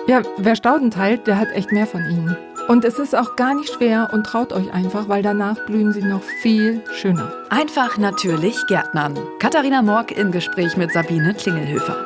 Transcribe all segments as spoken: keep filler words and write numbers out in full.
Ja, wer Stauden teilt, der hat echt mehr von ihnen. Und es ist auch gar nicht schwer und traut euch einfach, weil danach blühen sie noch viel schöner. Einfach natürlich Gärtnern. Katharina Morck im Gespräch mit Sabine Klingelhöfer.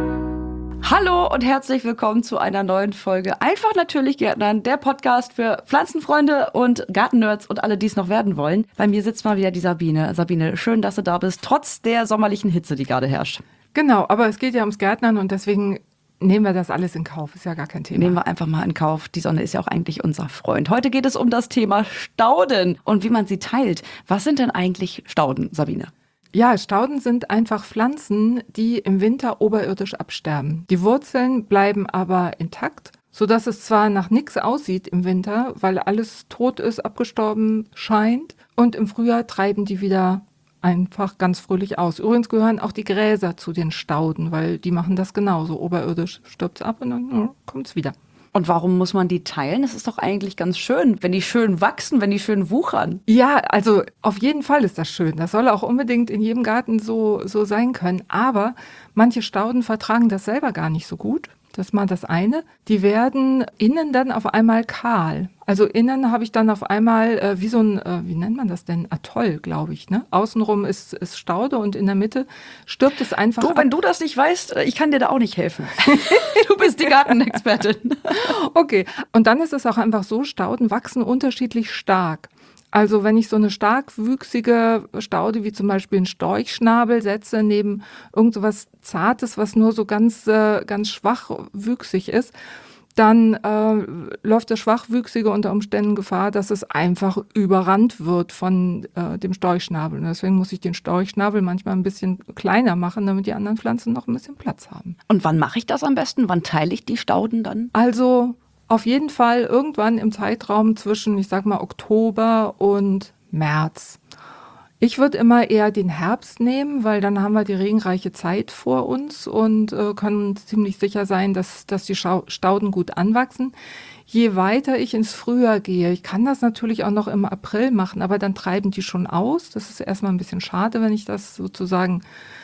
Hallo und herzlich willkommen zu einer neuen Folge Einfach natürlich Gärtnern, der Podcast für Pflanzenfreunde und Gartennerds und alle, die es noch werden wollen. Bei mir sitzt mal wieder die Sabine. Sabine, schön, dass du da bist, trotz der sommerlichen Hitze, die gerade herrscht. Genau, aber es geht ja ums Gärtnern und deswegen nehmen wir das alles in Kauf, ist ja gar kein Thema. Nehmen wir einfach mal in Kauf. Die Sonne ist ja auch eigentlich unser Freund. Heute geht es um das Thema Stauden und wie man sie teilt. Was sind denn eigentlich Stauden, Sabine? Ja, Stauden sind einfach Pflanzen, die im Winter oberirdisch absterben. Die Wurzeln bleiben aber intakt, sodass es zwar nach nichts aussieht im Winter, weil alles tot ist, abgestorben scheint. Und im Frühjahr treiben die wieder einfach ganz fröhlich aus. Übrigens gehören auch die Gräser zu den Stauden, weil die machen das genauso. Oberirdisch stirbt es ab und dann kommt es wieder. Und warum muss man die teilen? Das ist doch eigentlich ganz schön, wenn die schön wachsen, wenn die schön wuchern. Ja, also auf jeden Fall ist das schön. Das soll auch unbedingt in jedem Garten so, so sein können. Aber manche Stauden vertragen das selber gar nicht so gut. Das ist mal das eine. Die werden innen dann auf einmal kahl. Also innen habe ich dann auf einmal äh, wie so ein, äh, wie nennt man das denn? Atoll, glaube ich. Ne? Außenrum ist, ist Staude und in der Mitte stirbt es einfach Du, ab. wenn du das nicht weißt, ich kann dir da auch nicht helfen. Du bist die Gartenexpertin. Okay, und dann ist es auch einfach so, Stauden wachsen unterschiedlich stark. Also wenn ich so eine starkwüchsige Staude wie zum Beispiel einen Storchschnabel setze neben irgend so was Zartes, was nur so ganz, äh, ganz schwachwüchsig ist, dann äh, läuft das Schwachwüchsige unter Umständen Gefahr, dass es einfach überrannt wird von äh, dem Storchschnabel. Und deswegen muss ich den Storchschnabel manchmal ein bisschen kleiner machen, damit die anderen Pflanzen noch ein bisschen Platz haben. Und wann mache ich das am besten? Wann teile ich die Stauden dann? Also auf jeden Fall irgendwann im Zeitraum zwischen, ich sag mal, Oktober und März. Ich würde immer eher den Herbst nehmen, weil dann haben wir die regenreiche Zeit vor uns und äh, können ziemlich sicher sein, dass, dass die Stauden gut anwachsen. Je weiter ich ins Frühjahr gehe, ich kann das natürlich auch noch im April machen, aber dann treiben die schon aus. Das ist erstmal ein bisschen schade, wenn ich das sozusagen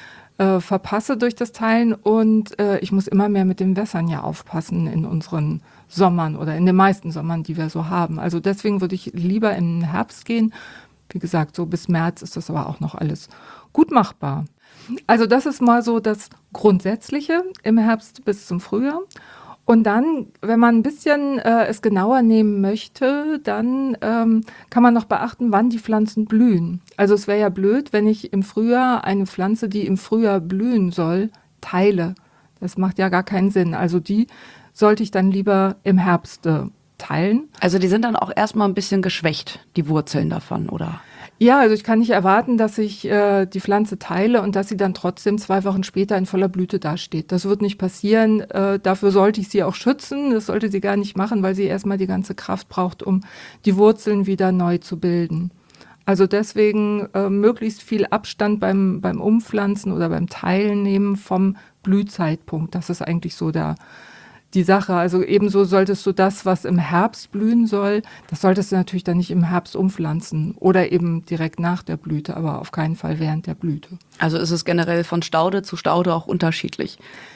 äh, verpasse durch das Teilen. Und äh, ich muss immer mehr mit den Wässern ja aufpassen in unseren Sommern oder in den meisten Sommern, die wir so haben. Also deswegen würde ich lieber im Herbst gehen. Wie gesagt, so bis März ist das aber auch noch alles gut machbar. Also das ist mal so das Grundsätzliche im Herbst bis zum Frühjahr. Und dann, wenn man ein bisschen äh, es genauer nehmen möchte, dann ähm, kann man noch beachten, wann die Pflanzen blühen. Also es wäre ja blöd, wenn ich im Frühjahr eine Pflanze, die im Frühjahr blühen soll, teile. Das macht ja gar keinen Sinn. Also die sollte ich dann lieber im Herbst äh, teilen. Also die sind dann auch erstmal ein bisschen geschwächt, die Wurzeln davon, oder? Ja, also ich kann nicht erwarten, dass ich äh, die Pflanze teile und dass sie dann trotzdem zwei Wochen später in voller Blüte dasteht. Das wird nicht passieren. Äh, dafür sollte ich sie auch schützen. Das sollte sie gar nicht machen, weil sie erstmal die ganze Kraft braucht, um die Wurzeln wieder neu zu bilden. Also deswegen äh, möglichst viel Abstand beim, beim Umpflanzen oder beim Teilen nehmen vom Blühzeitpunkt. Das ist eigentlich so der die Sache. Also ebenso solltest du das, was im Herbst blühen soll, das solltest du natürlich dann nicht im Herbst umpflanzen oder eben direkt nach der Blüte, aber auf keinen Fall während der Blüte. Also ist es generell von Staude zu Staude auch unterschiedlich?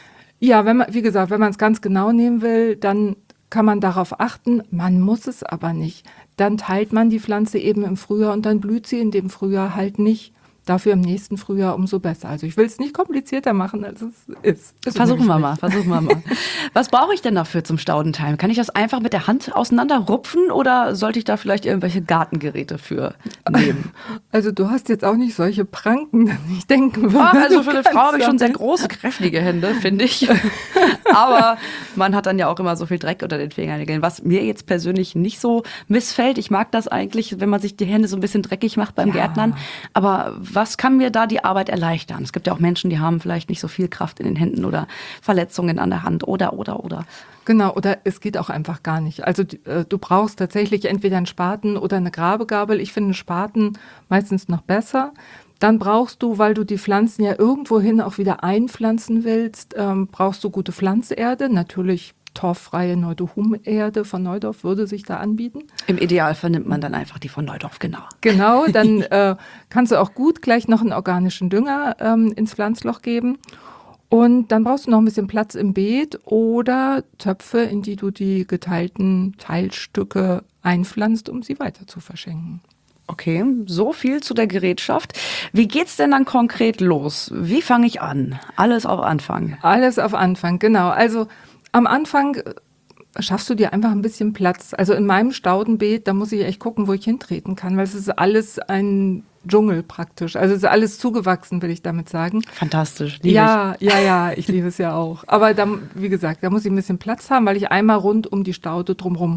Ja, wenn man, wie gesagt, wenn man es ganz genau nehmen will, dann kann man darauf achten, man muss es aber nicht. Dann teilt man die Pflanze eben im Frühjahr und dann blüht sie in dem Frühjahr halt nicht. Dafür im nächsten Frühjahr umso besser. Also ich will es nicht komplizierter machen, als es ist. ist versuchen wir mal, versuchen wir mal. Was brauche ich denn dafür zum Staudenteilen? Kann ich das einfach mit der Hand auseinanderrupfen oder sollte ich da vielleicht irgendwelche Gartengeräte für nehmen? Also du hast jetzt auch nicht solche Pranken, dass ich denken würde. Ach, also für eine Frau habe ich schon sehr große, kräftige Hände, finde ich. Aber man hat dann ja auch immer so viel Dreck unter den Fingernägeln, was mir jetzt persönlich nicht so missfällt. Ich mag das eigentlich, wenn man sich die Hände so ein bisschen dreckig macht beim Ja. Gärtnern. Aber was kann mir da die Arbeit erleichtern? Es gibt ja auch Menschen, die haben vielleicht nicht so viel Kraft in den Händen oder Verletzungen an der Hand oder, oder, oder. Genau, oder es geht auch einfach gar nicht. Also äh, du brauchst tatsächlich entweder einen Spaten oder eine Grabegabel. Ich finde Spaten meistens noch besser. Dann brauchst du, weil du die Pflanzen ja irgendwohin auch wieder einpflanzen willst, ähm, brauchst du gute Pflanzerde, natürlich torffreie Neudohum-Erde von Neudorf würde sich da anbieten. Im Idealfall nimmt man dann einfach die von Neudorf, genau. Genau, dann äh, kannst du auch gut gleich noch einen organischen Dünger ähm, ins Pflanzloch geben. Und dann brauchst du noch ein bisschen Platz im Beet oder Töpfe, in die du die geteilten Teilstücke einpflanzt, um sie weiter zu verschenken. Okay, so viel zu der Gerätschaft. Wie geht's denn dann konkret los? Wie fange ich an? Alles auf Anfang. Alles auf Anfang, genau. Also am Anfang schaffst du dir einfach ein bisschen Platz. Also in meinem Staudenbeet, da muss ich echt gucken, wo ich hintreten kann, weil es ist alles ein Dschungel praktisch. Also es ist alles zugewachsen, will ich damit sagen. Fantastisch, liebe Ja, ja, ja, ich liebe es ja auch. Aber da, wie gesagt, da muss ich ein bisschen Platz haben, weil ich einmal rund um die Staude drumherum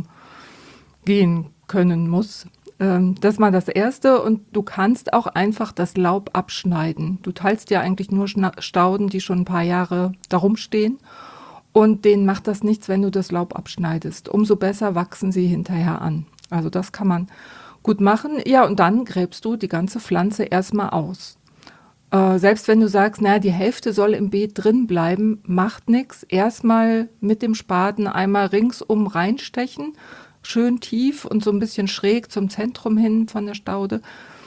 gehen können muss. Ähm, das ist mal das Erste. Und du kannst auch einfach das Laub abschneiden. Du teilst ja eigentlich nur Schna- Stauden, die schon ein paar Jahre darum stehen. Und denen macht das nichts, wenn du das Laub abschneidest. Umso besser wachsen sie hinterher an. Also das kann man gut machen. Ja, und dann gräbst du die ganze Pflanze erstmal aus. Äh, selbst wenn du sagst, naja, die Hälfte soll im Beet drin bleiben, macht nichts. Erstmal mit dem Spaten einmal ringsum reinstechen, schön tief und so ein bisschen schräg zum Zentrum hin von der Staude,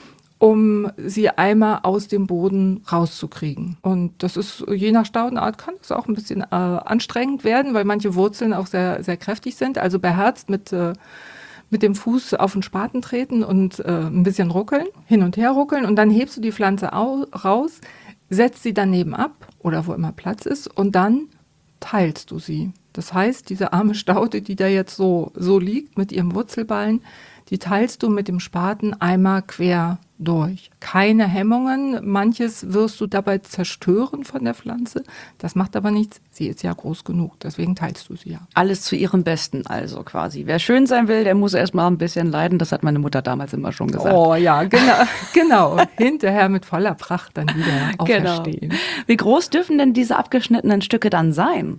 um sie einmal aus dem Boden rauszukriegen. Und das ist, je nach Staudenart kann es auch ein bisschen äh, anstrengend werden, weil manche Wurzeln auch sehr, sehr kräftig sind. Also beherzt mit, äh, mit dem Fuß auf den Spaten treten und äh, ein bisschen ruckeln, hin und her ruckeln. Und dann hebst du die Pflanze au- raus, setzt sie daneben ab oder wo immer Platz ist und dann teilst du sie. Das heißt, diese arme Staude, die da jetzt so, so liegt mit ihrem Wurzelballen, die teilst du mit dem Spaten einmal quer durch. Keine Hemmungen, manches wirst du dabei zerstören von der Pflanze. Das macht aber nichts, sie ist ja groß genug, deswegen teilst du sie ja. Alles zu ihrem Besten also quasi. Wer schön sein will, der muss erst mal ein bisschen leiden. Das hat meine Mutter damals immer schon gesagt. Oh ja, genau, genau. Hinterher mit voller Pracht dann wieder auferstehen. Genau. Wie groß dürfen denn diese abgeschnittenen Stücke dann sein?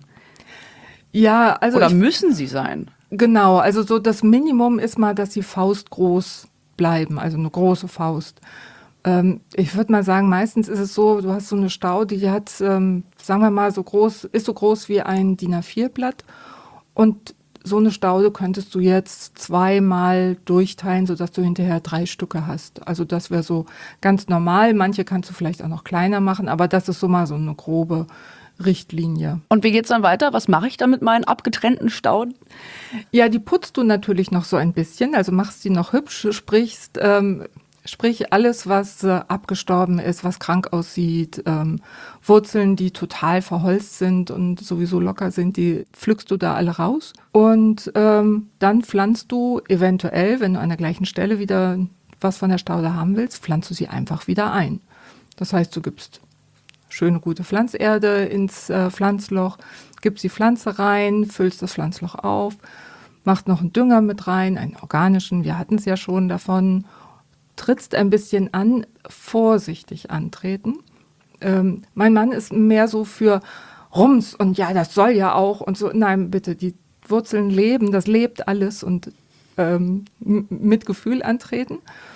Ja, also Oder ich, müssen sie sein? genau, also so das Minimum ist mal, dass sie faustgroß bleiben, also eine große Faust. Ähm, ich würde mal sagen, meistens ist es so, du hast so eine Staude, die hat, ähm, sagen wir mal, so groß, ist so groß wie ein D I N A vier Blatt. Und so eine Staude könntest du jetzt zweimal durchteilen, sodass du hinterher drei Stücke hast. Also das wäre so ganz normal. Manche kannst du vielleicht auch noch kleiner machen, aber das ist so mal so eine grobe Richtlinie. Und wie geht's dann weiter? Was mache ich dann mit meinen abgetrennten Stauden? Ja, die putzt du natürlich noch so ein bisschen, also machst die noch hübsch, sprichst, ähm, sprich alles, was äh, abgestorben ist, was krank aussieht, ähm, Wurzeln, die total verholzt sind und sowieso locker sind, die pflückst du da alle raus. Und ähm, dann pflanzt du eventuell, wenn du an der gleichen Stelle wieder was von der Staude haben willst, pflanzt du sie einfach wieder ein. Das heißt, du gibst schöne, gute Pflanzerde ins äh, Pflanzloch, gibst die Pflanze rein, füllst das Pflanzloch auf, machst noch einen Dünger mit rein, einen organischen, wir hatten es ja schon davon, trittst ein bisschen an, vorsichtig antreten. Ähm, mein Mann ist mehr so für Rums und ja, das soll ja auch und so. Nein, bitte, die Wurzeln leben, das lebt alles und ähm, m- mit Gefühl antreten.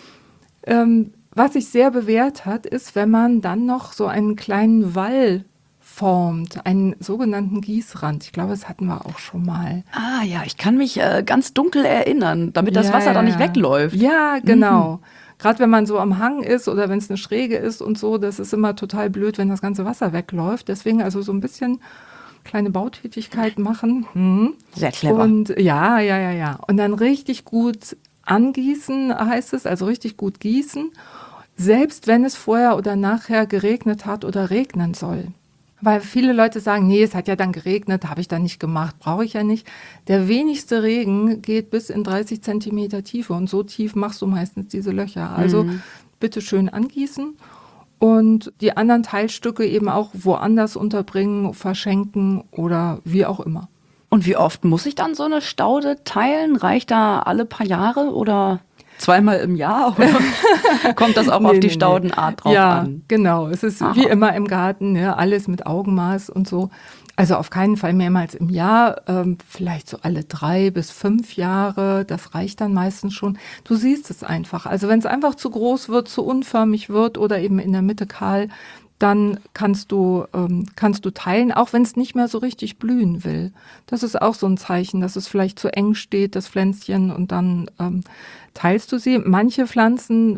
Ähm, Was sich sehr bewährt hat, ist, wenn man dann noch so einen kleinen Wall formt, einen sogenannten Gießrand. Ich glaube, das hatten wir auch schon mal. Ah ja, ich kann mich äh, ganz dunkel erinnern, damit das Ja, Wasser ja, dann nicht ja. wegläuft. Ja, genau. Gerade wenn man so am Hang ist oder wenn es eine Schräge ist und so, das ist immer total blöd, wenn das ganze Wasser wegläuft. Deswegen also so ein bisschen kleine Bautätigkeit machen. Hm. Sehr clever. Und ja, ja, ja, ja. Und dann richtig gut angießen, heißt es, also richtig gut gießen. Selbst wenn es vorher oder nachher geregnet hat oder regnen soll. Weil viele Leute sagen, nee, es hat ja dann geregnet, habe ich dann nicht gemacht, brauche ich ja nicht. Der wenigste Regen geht bis in dreißig Zentimeter Tiefe und so tief machst du meistens diese Löcher. Also Mhm. bitte schön angießen und die anderen Teilstücke eben auch woanders unterbringen, verschenken oder wie auch immer. Und wie oft muss ich dann so eine Staude teilen? Reicht da alle paar Jahre oder zweimal im Jahr? Oder kommt das auch Nee, auf die nee, nee. Staudenart drauf ja, an? genau. Es ist Aha. wie immer im Garten, ne? Alles mit Augenmaß und so. Also auf keinen Fall mehrmals im Jahr, ähm, vielleicht so alle drei bis fünf Jahre. Das reicht dann meistens schon. Du siehst es einfach. Also wenn es einfach zu groß wird, zu unförmig wird oder eben in der Mitte kahl, dann kannst du, ähm, kannst du teilen, auch wenn es nicht mehr so richtig blühen will. Das ist auch so ein Zeichen, dass es vielleicht zu eng steht, das Pflänzchen, und dann ähm, teilst du sie. Manche Pflanzen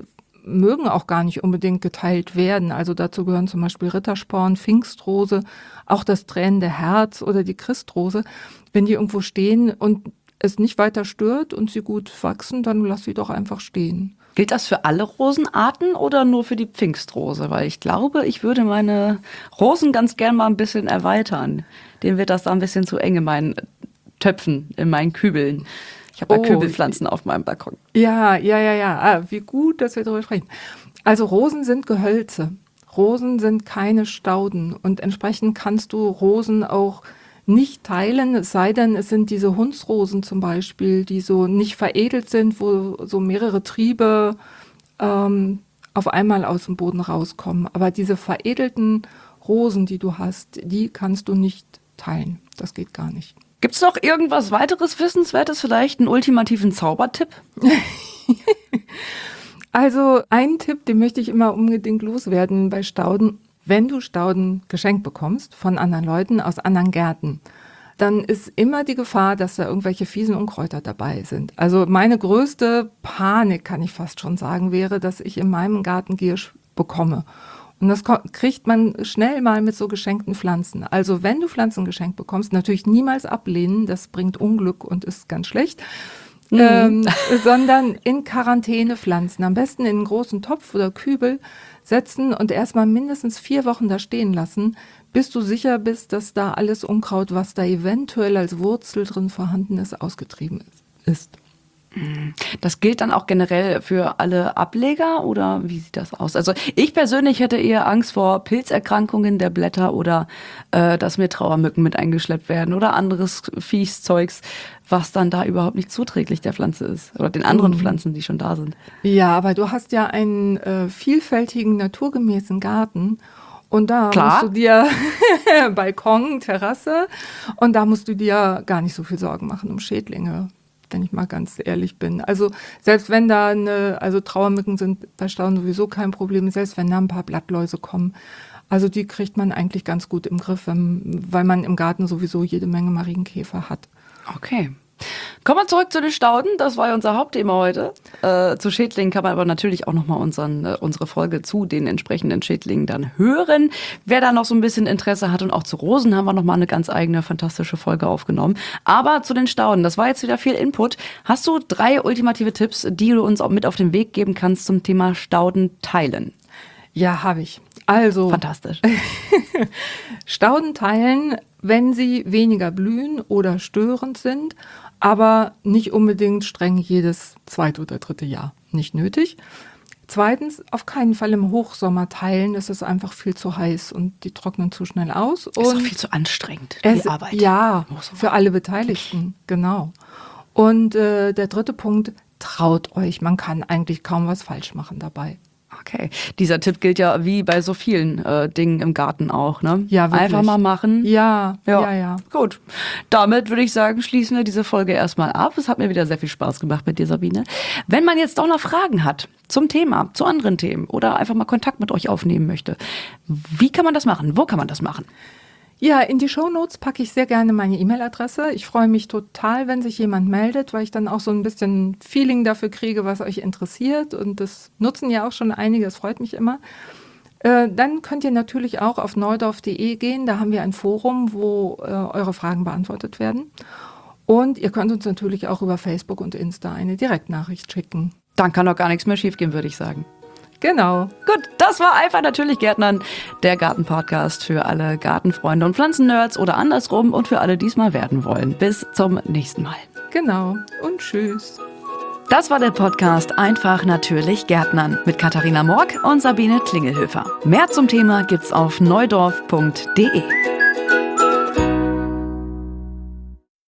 mögen auch gar nicht unbedingt geteilt werden. Also dazu gehören zum Beispiel Rittersporn, Pfingstrose, auch das tränende Herz oder die Christrose. Wenn die irgendwo stehen und es nicht weiter stört und sie gut wachsen, dann lass sie doch einfach stehen. Gilt das für alle Rosenarten oder nur für die Pfingstrose? Weil ich glaube, ich würde meine Rosen ganz gern mal ein bisschen erweitern. Denen wird das da ein bisschen zu eng in meinen Töpfen, in meinen Kübeln. Ich habe ja oh, Kübelpflanzen auf meinem Balkon. Ja, ja, ja, ja. Ah, wie gut, dass wir darüber sprechen. Also Rosen sind Gehölze. Rosen sind keine Stauden. Und entsprechend kannst du Rosen auch nicht teilen, es sei denn, es sind diese Hundsrosen zum Beispiel, die so nicht veredelt sind, wo so mehrere Triebe ähm, auf einmal aus dem Boden rauskommen. Aber diese veredelten Rosen, die du hast, die kannst du nicht teilen. Das geht gar nicht. Gibt es noch irgendwas weiteres Wissenswertes, vielleicht einen ultimativen Zaubertipp? Also einen Tipp, den möchte ich immer unbedingt loswerden bei Stauden. Wenn du Stauden geschenkt bekommst von anderen Leuten aus anderen Gärten, dann ist immer die Gefahr, dass da irgendwelche fiesen Unkräuter dabei sind. Also meine größte Panik, kann ich fast schon sagen, wäre, dass ich in meinem Garten Giersch bekomme. Und das kriegt man schnell mal mit so geschenkten Pflanzen. Also wenn du Pflanzen geschenkt bekommst, natürlich niemals ablehnen, das bringt Unglück und ist ganz schlecht. Mhm. Ähm, sondern in Quarantäne pflanzen. Am besten in einen großen Topf oder Kübel setzen und erstmal mindestens vier Wochen da stehen lassen, bis du sicher bist, dass da alles Unkraut, was da eventuell als Wurzel drin vorhanden ist, ausgetrieben ist. Das gilt dann auch generell für alle Ableger oder wie sieht das aus? Also ich persönlich hätte eher Angst vor Pilzerkrankungen der Blätter oder äh, dass mir Trauermücken mit eingeschleppt werden oder anderes Viehszeugs, was dann da überhaupt nicht zuträglich der Pflanze ist oder den anderen mhm. Pflanzen, die schon da sind. Ja, aber du hast ja einen äh, vielfältigen, naturgemäßen Garten. Und da Klar. musst du dir Balkon, Terrasse und da musst du dir gar nicht so viel Sorgen machen um Schädlinge, wenn ich mal ganz ehrlich bin. Also selbst wenn da eine, also Trauermücken sind bei Stauden sowieso kein Problem, selbst wenn da ein paar Blattläuse kommen, also die kriegt man eigentlich ganz gut im Griff, weil man im Garten sowieso jede Menge Marienkäfer hat. Okay. Kommen wir zurück zu den Stauden, das war ja unser Hauptthema heute. Äh, zu Schädlingen kann man aber natürlich auch nochmal unseren, äh, unsere Folge zu den entsprechenden Schädlingen dann hören. Wer da noch so ein bisschen Interesse hat und auch zu Rosen haben wir nochmal eine ganz eigene, fantastische Folge aufgenommen. Aber zu den Stauden, das war jetzt wieder viel Input. Hast du drei ultimative Tipps, die du uns auch mit auf den Weg geben kannst zum Thema Stauden teilen? Ja, habe ich. Also fantastisch. Stauden teilen, wenn sie weniger blühen oder störend sind, aber nicht unbedingt streng jedes zweite oder dritte Jahr. Nicht nötig. Zweitens, auf keinen Fall im Hochsommer teilen. Es ist einfach viel zu heiß und die trocknen zu schnell aus. Und ist auch viel zu anstrengend, es, die Arbeit. Ja, für alle Beteiligten, genau. Und äh, der dritte Punkt, traut euch. Man kann eigentlich kaum was falsch machen dabei. Okay, dieser Tipp gilt ja wie bei so vielen äh, Dingen im Garten auch, ne? Ja, wirklich. Einfach mal machen. Ja, ja, ja, ja. Gut, damit würde ich sagen, schließen wir diese Folge erstmal ab. Es hat mir wieder sehr viel Spaß gemacht mit dir, Sabine. Wenn man jetzt auch noch Fragen hat zum Thema, zu anderen Themen oder einfach mal Kontakt mit euch aufnehmen möchte, wie kann man das machen? Wo kann man das machen? Ja, in die Shownotes packe ich sehr gerne meine E-Mail-Adresse. Ich freue mich total, wenn sich jemand meldet, weil ich dann auch so ein bisschen Feeling dafür kriege, was euch interessiert. Und das nutzen ja auch schon einige, das freut mich immer. Äh, dann könnt ihr natürlich auch auf neudorf punkt de gehen. Da haben wir ein Forum, wo äh, eure Fragen beantwortet werden. Und ihr könnt uns natürlich auch über Facebook und Insta eine Direktnachricht schicken. Dann kann doch gar nichts mehr schiefgehen, würde ich sagen. Genau. Gut, das war einfach natürlich Gärtnern, der Gartenpodcast für alle Gartenfreunde und Pflanzennerds oder andersrum und für alle, die es mal werden wollen. Bis zum nächsten Mal. Genau und tschüss. Das war der Podcast Einfach natürlich Gärtnern mit Katharina Morck und Sabine Klingelhöfer. Mehr zum Thema gibt's auf neudorf punkt de.